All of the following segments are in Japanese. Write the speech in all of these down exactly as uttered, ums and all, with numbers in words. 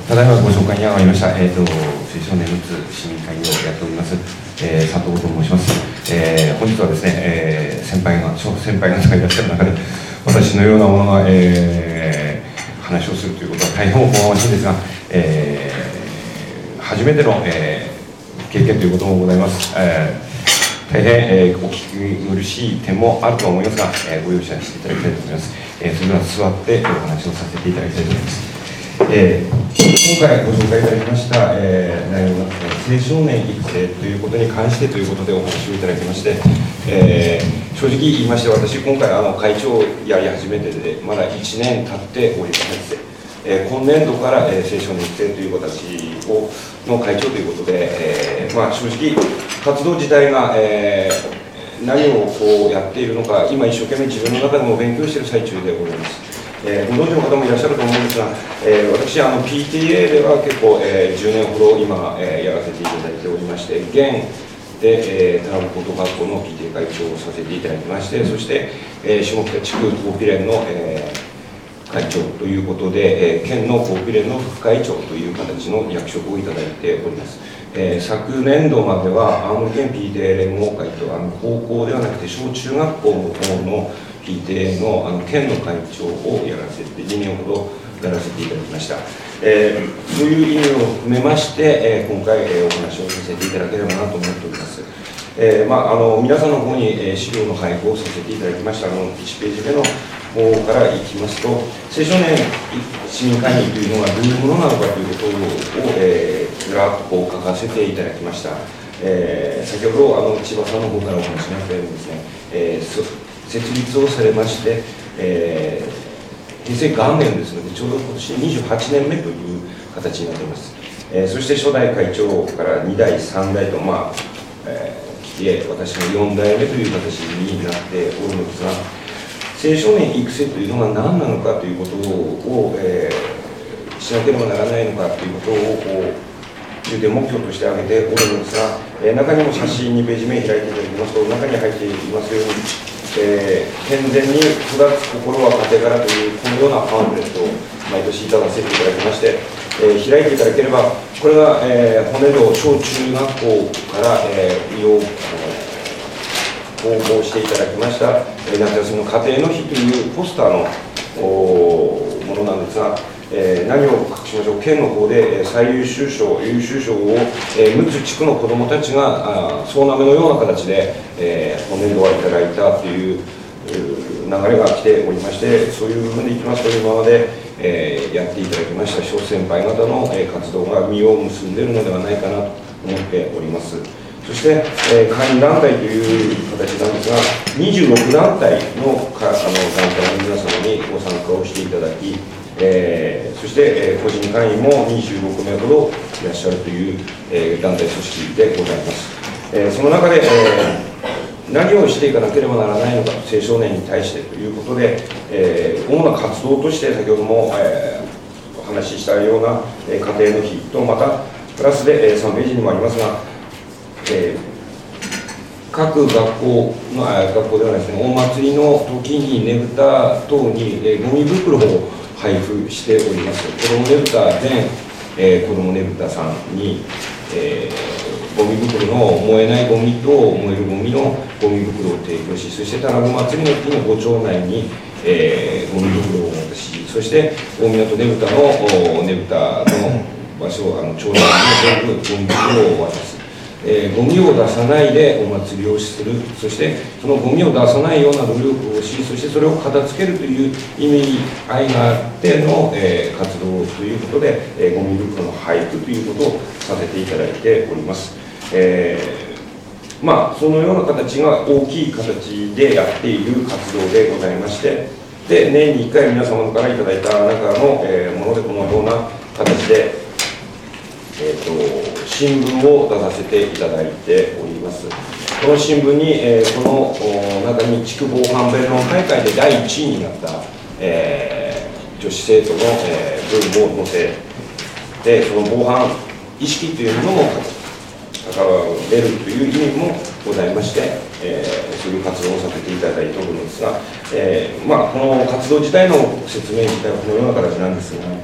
ただいまご紹介に上がりました、えーと、青少年うつ市民会議をやっております、えー、佐藤と申します。えー、本日はですね、えー、先輩が、先輩方がいらっしゃる中で、私のようなものが、えー、話をするということは大変おこがましいんですが、えー、初めての、えー、経験ということもございます。えー大変、えー、お聞き苦しい点もあると思いますが、えー、ご容赦していただきたいと思います。えー、それでは座ってお話をさせていただきたいと思います。えー、今回ご紹介いただきました、えー、内容が、青少年育成ということに関してということでお話をいただきまして、えー、正直言いまして、私、今回あの会長をやり始めてで、まだいちねん経っております。えー、今年度から、えー、青少年育成という形をの会長ということで、えーまあ、正直、活動自体が、えー、何をこうやっているのか、今、一生懸命自分の中でも勉強している最中でございます。えー、ご存知の方もいらっしゃると思うんですが、えー、私あの、ピーティーエー では結構、えー、じゅうねんほど今、えー、やらせていただいておりまして、現で、えー、田辺高等学校の ピーティーエー 会長をさせていただきまして、そして、えー、下北地区高ピ連の、えー会長ということで、えー、県の高ピ連の副会長という形の役職をいただいております。えー、昨年度までは青森県 ピーティーエー 連合会とあの高校ではなくて小中学校の方の ピーティーエー の, あの県の会長をやらせてにねんほどやらせていただきました。えー、そういう意味を含めまして、えー、今回、えー、お話をさせていただければなと思っております。えーまあ、あの皆さんの方に、えー、資料の配布をさせていただきましたあのいちページ目の方からいきますと、青少年市民会議というのはどういうものなのかということを、えー、ずらっとこう書かせていただきました。えー、先ほどあの千葉さんの方からお話があったようにですね、えー、設立をされまして、えー、平成元年ですので、ちょうど今年にじゅうはちねんめという形になっています。えー、そして初代会長からにだい、さんだいと、まあえー私のよんだいめという形になっておるのですが、青少年育成というのが何なのかということを、えー、しなければならないのかということをこう重点目標として挙げておるのですが、えー、中にも写真にページ目開いていただきますと、中に入っていますように、えー、健全に育つ心は家庭からというこのようなパンフレットを毎年いただせていただきまして、えー、開いていただければ、これが、えー、骨度小中学校から、えー、利用応募していただきました、えー、夏休みの家庭の日というポスターのものなんですが、えー、何を隠しましょう、県の方で、えー、最優秀賞、優秀賞を、えー、むつ地区の子どもたちが総なめのような形で、えー、本年度はいただいたという流れが来ておりまして、そういう部分でいきますと、今まで、えー、やっていただきました諸先輩方の、えー、活動が実を結んでいるのではないかなと思っております。そして、えー、会員団体という形なんですが、にじゅうろくだんたいのかあの団体の皆様にご参加をしていただき、えー、そして、えー、個人会員もにじゅうろくめいほどいらっしゃるという、えー、団体組織でございます。えー、その中で、えー、何をしていかなければならないのか、青少年に対してということで、えー、主な活動として、先ほども、えー、お話ししたような、えー、家庭の日と、またプラスで、えー、さんページにもありますが、えー、各学校の、学校ではないですね、お祭りの時にねぶた等に、えー、ゴミ袋を配布しております。子どもねぶた全、えー、子どもねぶたさんに、えー、ゴミ袋の燃えないゴミと燃えるゴミのゴミ袋を提供し、そして田辺祭りの日にご町内に、えー、ゴミ袋を渡し、そして大湊ねぶたのねぶたの場所、あの町内に全部ゴミ袋を渡す。えー、ゴミを出さないでお祭りをする、そしてそのゴミを出さないような努力をし、そしてそれを片付けるという意味合いがあっての、えー、活動ということで、えー、ゴミ袋の配布ということをさせていただいております。えー、まあそのような形が大きい形でやっている活動でございまして、で年にいっかい皆様からいただいた中の、えー、ものでこのような形でえー、と新聞を出させていただいております。この新聞に、えー、この中に地区防犯弁論大会でだいいちいになった、えー、女子生徒の、えー、文を載せて、その防犯意識というものも関われるという意味もございまして、えー、そういう活動をさせていただいておるのですが、えーまあ、この活動自体の説明自体はこのような形なんですが、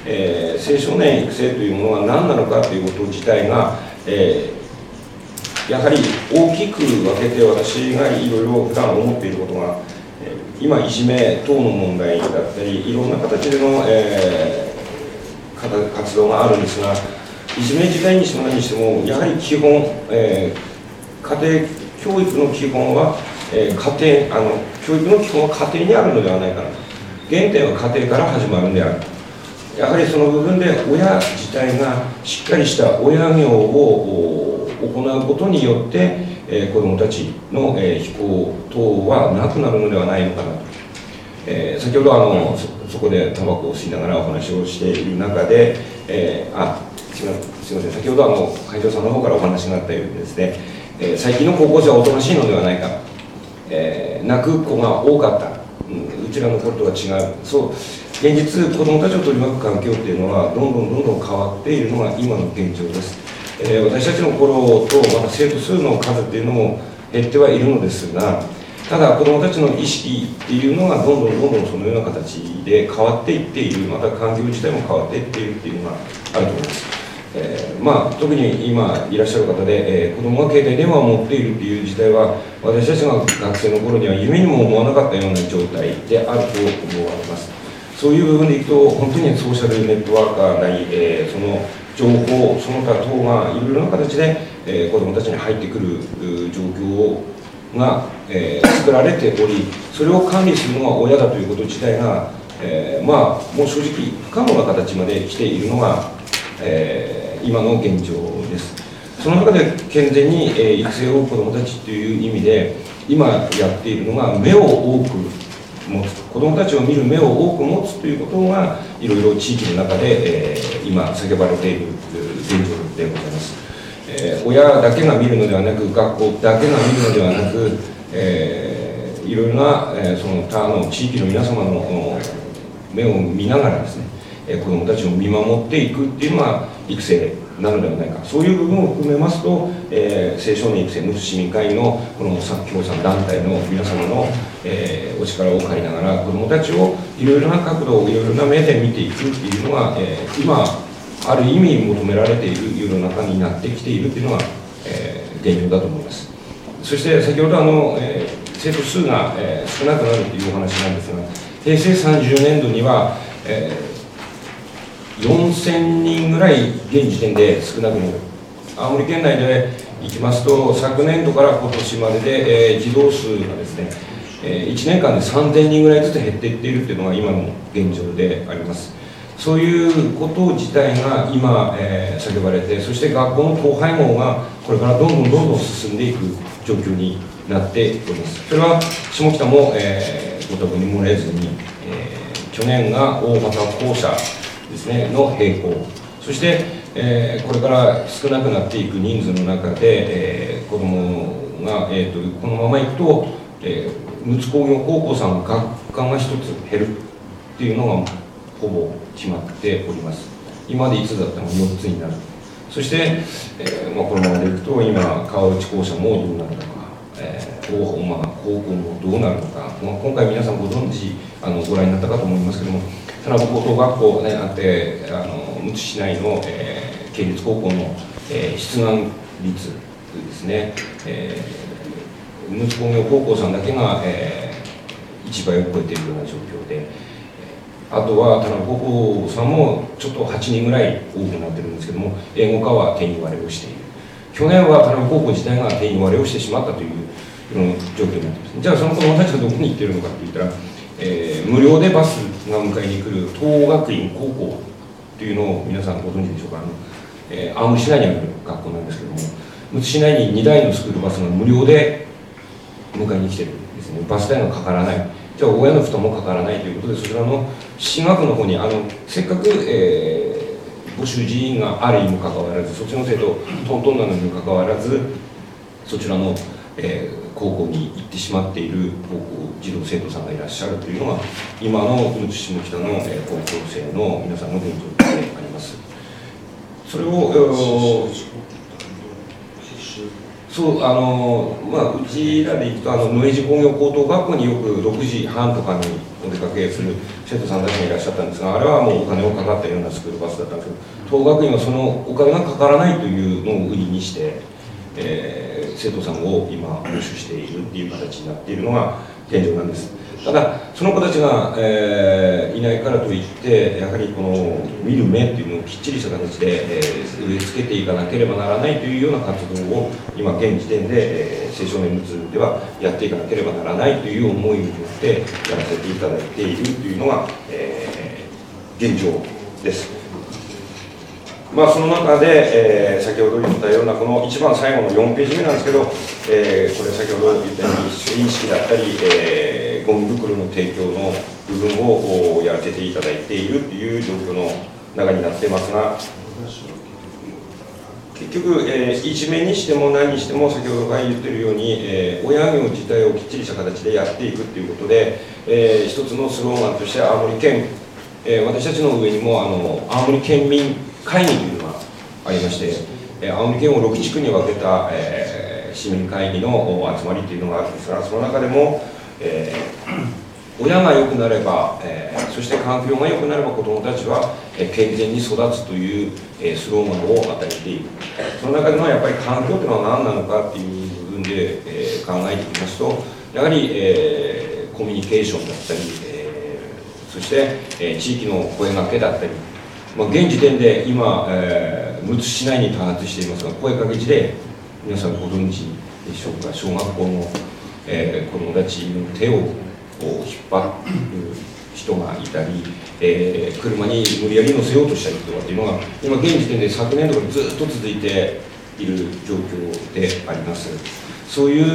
えー、青少年育成というものが何なのかということ自体が、えー、やはり大きく分けて私がいろいろ普段思っていることが、えー、今いじめ等の問題だったりいろんな形での、えー、活動があるんですが、いじめ自体にしても何にしてもやはり基本、えー、家庭教育の基本は、えー、家庭あの教育の基本は家庭にあるのではないかなと。原点は家庭から始まるんである。やはりその部分で親自体がしっかりした親業を行うことによって、えー、子どもたちの、えー、非行等はなくなるのではないのかなと。えー、先ほどあの そ, そこでタバコを吸いながらお話をしている中で、えー、あすみません、先ほどあの会長さんの方からお話があったようにですね、えー、最近の高校生はおとなしいのではないか、えー、泣く子が多かった、うん、うちらの頃とは違う、そう現実子どもたちを取り巻く環境っていうのはどんどんどんどん変わっているのが今の現状です。えー、私たちの頃とまた生徒数の数っていうのも減ってはいるのですが、ただ子どもたちの意識っていうのがどんどんどんどんそのような形で変わっていっている、また環境自体も変わっていっているっていうのがあると思います。えーまあ、特に今いらっしゃる方で、えー、子どもが携帯電話を持っているという時代は私たちが学生の頃には夢にも思わなかったような状態であると思われます。そういう部分でいくと本当にソーシャルネットワーカーなり、えー、その情報その他等がいろいろな形で、えー、子どもたちに入ってくる状況が、えー、作られており、それを管理するのが親だということ自体が、えー、まあもう正直不可能な形まで来ているのが、えー今の現状です。その中で健全に、えー、育成を子どもたちという意味で今やっているのが目を多く持つ、子どもたちを見る目を多く持つということがいろいろ地域の中で、えー、今叫ばれている現状でございます。えー、親だけが見るのではなく学校だけが見るのではなく、えー、いろいろな、えー、その他の地域の皆様の目を見ながらですね、えー、子どもたちを見守っていくっていうのが育成なのではないか、そういう部分を含めますと、えー、青少年育成むつ市民会のこの共産団体の皆様の、えー、お力を借りながら子どもたちをいろいろな角度をいろいろな目で見ていくっていうのが、えー、今ある意味求められている世の中になってきているっていうのが、えー、現状だと思います。そして先ほどあの、えー、生徒数が、えー、少なくなるというお話なんですが、平成さんじゅうねんどには、えーよんせんにんぐらい現時点で少なくなる。青森県内でいきますと昨年度から今年までで、えー、児童数がですね、えー、いちねんかんでさんぜんにんぐらいずつ減っていっているというのが今の現状であります。そういうこと自体が今、えー、叫ばれて、そして学校の統廃合がこれからどんどんどんどん進んでいく状況になっております。それは下北も、えー、ご多分に漏れずに、えー、去年が大型校舎ですね、の並行、そして、えー、これから少なくなっていく人数の中で、えー、子どもが、えー、とこのままいくと、えー、むつ工業高校さん学科がひとつ減るっていうのがほぼ決まっております。今までいつだったのがよっつになる。そして、えーまあ、このままでいくと今川内校舎もどうなるのか、えー大まあ、高校もどうなるのか、まあ、今回皆さんご存知あのご覧になったかと思いますけども、田辺高等学校、ね、あってあのむつ市内の、えー、県立高校の、えー、出願率ですね、えー、むつ工業高校さんだけが、えー、いちばいを超えているような状況で、あとは田辺高校さんもちょっとはちにんぐらい多くなってるんですけども、英語科は定員割れをしている。去年は田辺高校自体が定員割れをしてしまったという状況になっています。じゃあその子どもたちはどこに行っているのかといったら、えー、無料でバスが迎えに来る東学院高校というのを皆さんご存知でしょうか。あの、えー、青森市内にある学校なんですけども、むつ市内ににだいのスクールバスが無料で迎えに来てるんですね。バス代がかからない、じゃあ親の負担もかからないということで、そちらの進学の方にあのせっかく、えー、募集人員があるにもかかわらず、そっちの生徒トントンなのにもかかわらず、そちらの、えー高校に行ってしまっている高校児童生徒さんがいらっしゃるというのが今のむつ市下北の、えー、高校生の皆さんの現状であります。それをそうあの、まあ、うちらで行くとあの野江地工業高等学校によくろくじはんとかにお出かけする生徒さんたちがいらっしゃったんですが、あれはもうお金をかかったようなスクールバスだったんですけど、東学院はそのお金がかからないというのを売りにして、えー、生徒さんを今募集しているっていう形になっているのが現状なんです。ただその子たちが、えー、いないからといってやはりこの見る目っていうのをきっちりした形で、えー、植え付けていかなければならないというような活動を今現時点で、えー、青少年部通ではやっていかなければならないという思いによってやらせていただいているというのが、えー、現状です。まあ、その中で、えー、先ほど言ったようなこの一番最後のよんページ目なんですけど、えー、これ先ほど言ったように認識だったり、えー、ゴミ袋の提供の部分をやらせていただいているという状況の中になってますが、結局、えー、いじめにしても何にしても先ほどから言っているように、えー、親業自体をきっちりした形でやっていくということで、えー、一つのスローガンとして青森県、えー、私たちの上にもあの青森県民会議というのがありまして、えー、青森県をろく地区に分けた、えー、市民会議の集まりというのがあるんですが、その中でも、えー親が良くなれば、えー、そして環境が良くなれば子どもたちは、えー、健全に育つという、えー、スローガンを与えている。その中でもやっぱり環境というのは何なのかという部分で、えー、考えていきますと、やはり、えー、コミュニケーションだったり、えー、そして、えー、地域の声掛けだったり、まあ、現時点で今、えー、むつ市内に多発していますが、声かけ地で皆さんご存知でしょうか、小学校の、えー、子どもたちの手をを引っ張る人がいたり、えー、車に無理やり乗せようとしたりとかっていうのが今現時点で昨年度からずっと続いている状況であります。そういう、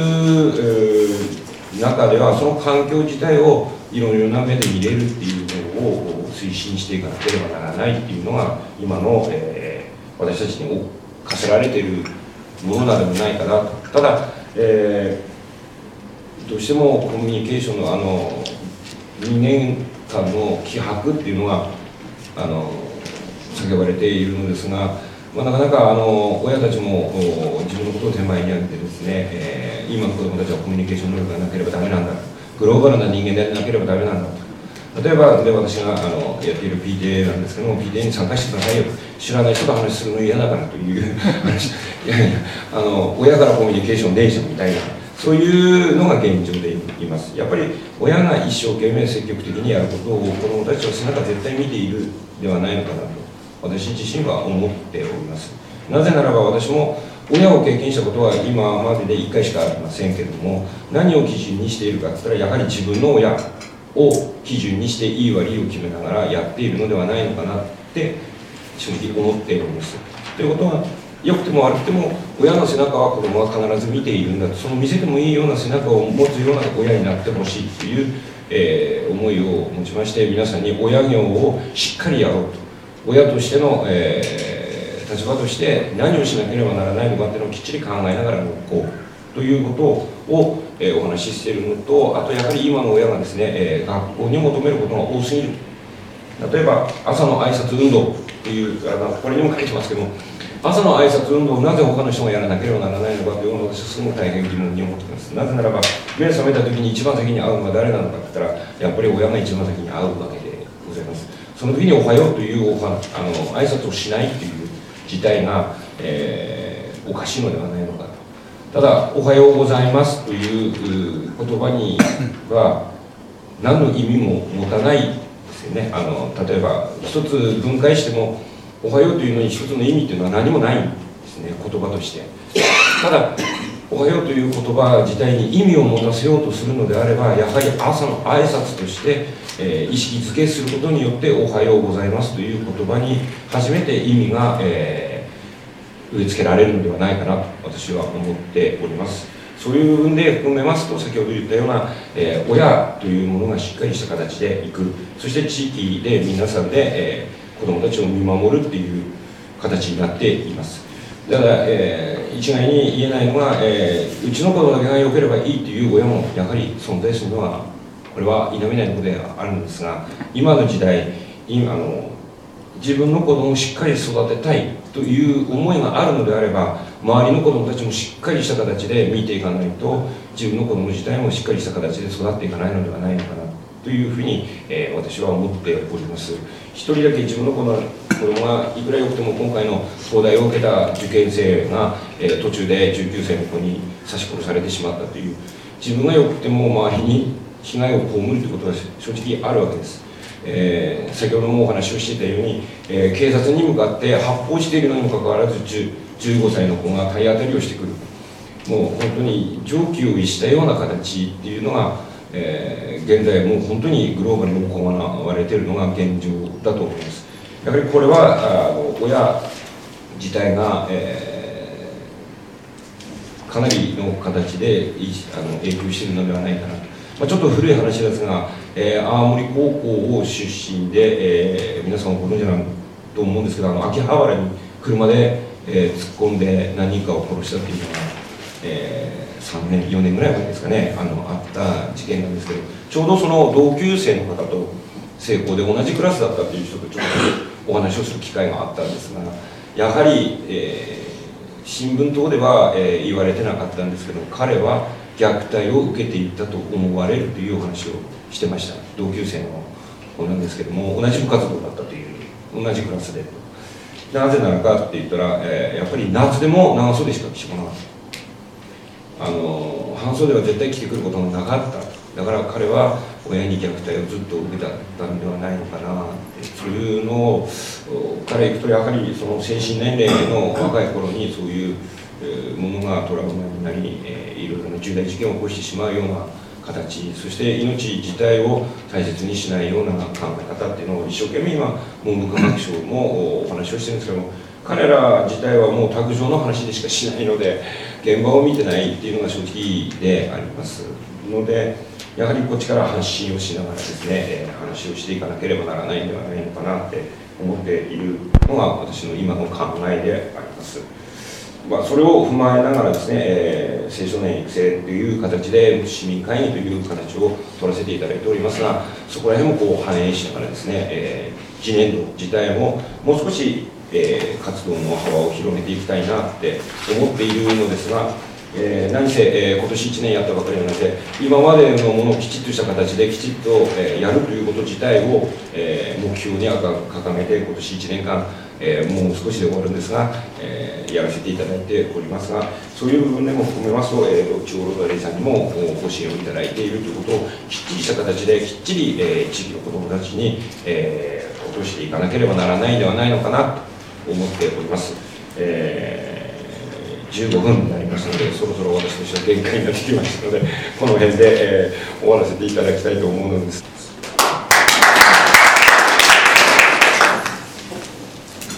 えー、中ではその環境自体をいろいろな目で見れるっていうのを推進していかなければならないっていうのが今の、えー、私たちに課せられているものなのではないかなと。ただ、えーどうしてもコミュニケーションのあのにねんかんの希薄っていうのがあの叫ばれているのですが、まあ、なかなかあの親たちも自分のことを手前に挙げてですね、えー、今の子どもたちはコミュニケーション能力がなければダメなんだ、グローバルな人間でなければダメなんだと。例えばで私があのやっている ピーティーエー なんですけども、 ピーティーエー に参加してくださいよ、知らない人と話するの嫌だからという話いやいやあの親からコミュニケーションねえじゃんみたいな、そういうのが現状でいます。やっぱり親が一生懸命積極的にやることを子どもたちは背中絶対見ているではないのかなと私自身は思っております。なぜならば私も親を経験したことは今まででいっかいしかありませんけれども、何を基準にしているかといったらやはり自分の親を基準にしていい悪いを決めながらやっているのではないのかなって正直思っております。ということは良くても悪くても親の背中は子供は必ず見ているんだと、その見せてもいいような背中を持つような親になってほしいという、えー、思いを持ちまして、皆さんに親業をしっかりやろうと、親としての、えー、立場として何をしなければならないのかというのをきっちり考えながら動こうということを、えー、お話ししているのと、あとやはり今の親がですね、えー、学校に求めることが多すぎる。例えば朝の挨拶運動というあのこれにも書いてますけども、朝の挨拶運動をなぜ他の人がやらなければならないのかというのを私はすごく大変疑問に思っています。なぜならば目を覚めた時に一番先に会うのは誰なのかといったらやっぱり親が一番先に会うわけでございます。その時におはようというおはあの挨拶をしないという事態が、えー、おかしいのではないのかと。ただおはようございますという言葉には何の意味も持たないですよね。あの例えば一つ分解してもおはようというのに一つの意味というのは何もないんですね、言葉として。ただおはようという言葉自体に意味を持たせようとするのであれば、やはり朝の挨拶として、えー、意識づけすることによっておはようございますという言葉に初めて意味が、えー、植え付けられるのではないかなと私は思っております。そういう部分で含めますと、先ほど言ったような、えー、親というものがしっかりした形でいく、そして地域で皆さんで、えー子どもたちを見守るっていう形になっています。だから、えー、一概に言えないのが、えー、うちの子供だけが良ければいいという親もやはり存在するのはこれは否めないことではあるんですが、今の時代今あの自分の子供をしっかり育てたいという思いがあるのであれば、周りの子供たちもしっかりした形で見ていかないと自分の子供自体もしっかりした形で育っていかないのではないのかなというふうに、えー、私は思っております。一人だけ自分の子供がいくらよくても今回の東大を受けた受験生が、えー、途中でじゅうきゅうさいの子に刺し殺されてしまったという、自分がよくても周りに被害を被るということは正直あるわけです。えー、先ほどもお話をしていたように、えー、警察に向かって発砲しているのにもかかわらずじゅうごさいの子が体当たりをしてくる、もう本当に常軌を逸したような形っていうのが、えー、現在もう本当にグローバルに行われているのが現状だと思います。やはりこれはあの親自体が、えー、かなりの形であの影響しているのではないかなと。まあ、ちょっと古い話ですが、えー、青森高校を出身で、えー、皆さんご存知なんと思うんですけど、あの秋葉原に車で、えー、突っ込んで何人かを殺したというのが、えー、さんねんよねんぐらい前ですかね、あのあった事件なんですけど、ちょうどその同級生の方と成功で同じクラスだったという人とちょっとお話をする機会があったんですが、やはり、えー、新聞等では、えー、言われてなかったんですけど、彼は虐待を受けていったと思われるというお話をしてました。同級生の子なんですけども、同じ部活動だったという、同じクラスで。なぜなのかって言ったら、えー、やっぱり夏でも長袖しか着てこなかった。あの半袖は絶対着てくることがなかった。だから彼は親に虐待をずっと受けたんではないのかなって、そういうのからいくと、やはりその精神年齢の若い頃にそういうものがトラウマになり、えー、いろいろな重大事件を起こしてしまうような形、そして命自体を大切にしないような考え方っていうのを一生懸命今文部科学省もお話をしてるんですけども、彼ら自体はもう卓上の話でしかしないので、現場を見てないっていうのが正直でありますので、やはりこっちから発信をしながらですね、えー、話をしていかなければならないんではないのかなって思っているのが私の今の考えであります。まあ、それを踏まえながらですね、えー、青少年育成という形で市民会議という形を取らせていただいておりますが、そこら辺もこう反映しながらですね、えー、次年度自体ももう少し、えー、活動の幅を広げていきたいなって思っているのですが、えー、何せ、えー、今年いちねんやったばかりなので、今までのものをきちっとした形できちっと、えー、やるということ自体を、えー、目標に掲げて今年いちねんかん、えー、もう少しで終わるんですが、えー、やらせていただいておりますが、そういう部分でも含めますと、えー、中央ロータリーさんにもご支援をいただいているということをきっちりした形できっちり、えー、地域の子どもたちに、えー、落としていかなければならないんではないのかなと思っております。えーじゅうごふんになりましたので、そろそろ私としては限界になってきましたので、この辺で、えー、終わらせていただきたいと思うのです。